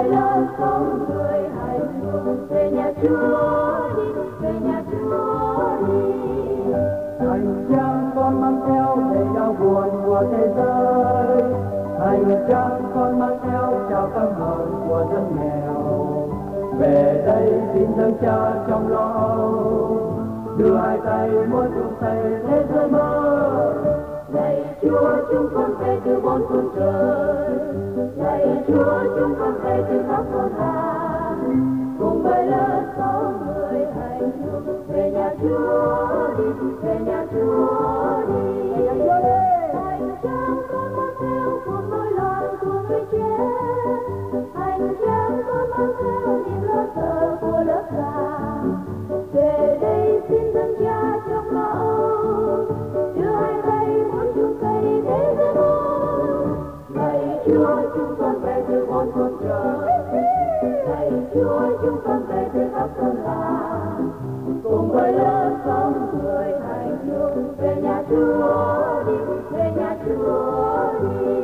với lớp sống người hạnh phúc. Về nhà Chúa đi, về nhà Chúa đi. Hành trang con mang theo đầy đau buồn của thế giới, hành trang con mang theo trao tâm hồn của dân nghèo. Về đây xin dâng Cha trong lo âu, đưa hai tay muốn chung xây thế giới mới. Lạy Chúa, chúng con về từ bốn phương trời, lạy Chúa, chúng con về từ khắp muôn làng, cùng với lớp sống người hạnh phúc. Về nhà Chúa đi, về nhà Chúa đi. Hành trang con mang theo cùng nỗi lòng của người trẻ, hành trang con mang theo niềm lo sợ của lớp già. Về đây xin dâng Cha trong lo âu, đưa hai tay muốn chung cây thế giới mới. Lạy Chúa, chúng con về từ bốn phương trời, lạy Chúa, chúng con về từ khắp thôn làng, cùng với lớp sống người hạnh phúc. Về nhà Chúa đi, về nhà Chúa đi.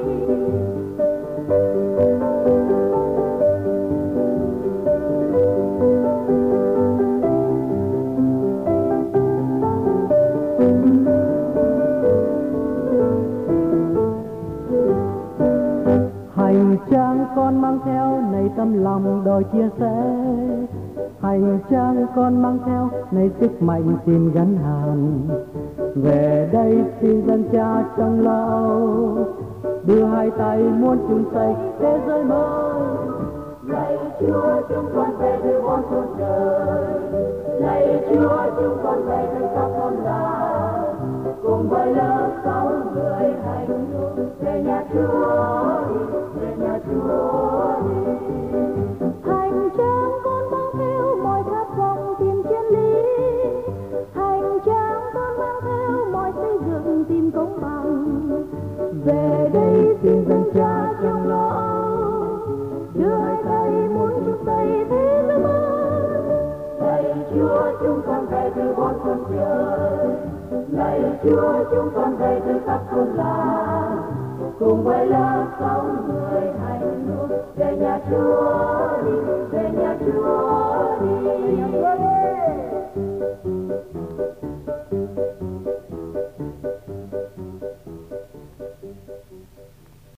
Hành trang con mang theo này tâm lòng đòi chia sẻ, hành trang con mang theo này sức mạnh tìm gắn hàn. Về đây xin dâng Cha trong lo âu, đưa hai tay muốn chung xây thế giới mới. Lạy Chúa, chúng con về từ bốn phương trời, lạy Chúa, chúng con về từ khắp thôn làng, cùng với lớp sống người hạnh phúc. Về nhà Chúa đi, về nhà Chúa đi. Hành trang con mang theo mọi khát vọng tìm chân lý, hành trang con mang theo mọi xây dựng tìm công bằng. Về đây xin dâng Cha trong lo âu, đưa hai tay muốn chung xây thế giới mới. Lạy Chúa, chúng con về từ bốn phương trời, lạy Chúa, chúng con về từ khắp thôn làng, cùng với lớp sống